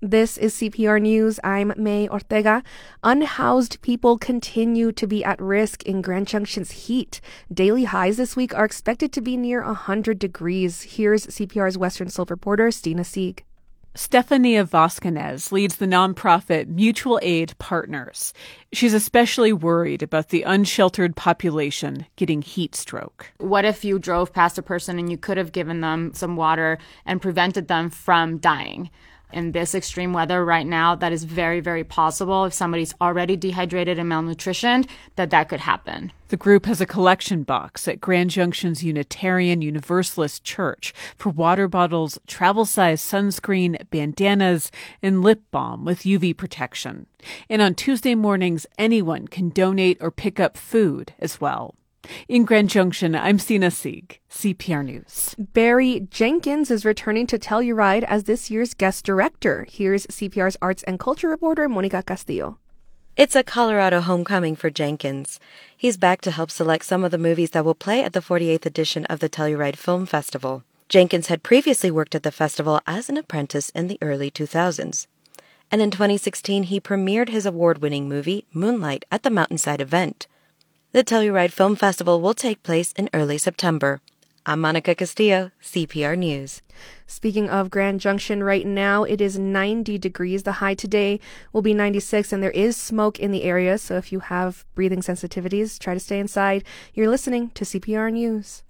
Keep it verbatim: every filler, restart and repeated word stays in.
This is C P R News. I'm May Ortega. Unhoused people continue to be at risk in Grand Junction's heat. Daily highs this week are expected to be near one hundred degrees. Here's C P R's Western Seoul reporter, Stina Sieg. Stefania Vasquez leads the nonprofit Mutual Aid Partners. She's especially worried about the unsheltered population getting heat stroke. What if you drove past a person and you could have given them some water and prevented them from dying? In this extreme weather right now, that is very, very possible. If somebody's already dehydrated and malnutritioned, that that could happen. The group has a collection box at Grand Junction's Unitarian Universalist Church for water bottles, travel-size sunscreen, bandanas, and lip balm with U V protection. And on Tuesday mornings, anyone can donate or pick up food as well. In Grand Junction, I'm Stina Sieg, C P R News. Barry Jenkins is returning to Telluride as this year's guest director. Here's C P R's arts and culture reporter, Monica Castillo. It's a Colorado homecoming for Jenkins. He's back to help select some of the movies that will play at the forty-eighth edition of the Telluride Film Festival. Jenkins had previously worked at the festival as an apprentice in the early two thousands. And in twenty sixteen, he premiered his award-winning movie, Moonlight, at the Mountainside event. The Telluride Film Festival will take place in early September. I'm Monica Castillo, C P R News. Speaking of Grand Junction, right now it is ninety degrees. The high today will be ninety-six, and there is smoke in the area, so if you have breathing sensitivities, try to stay inside. You're listening to C P R News.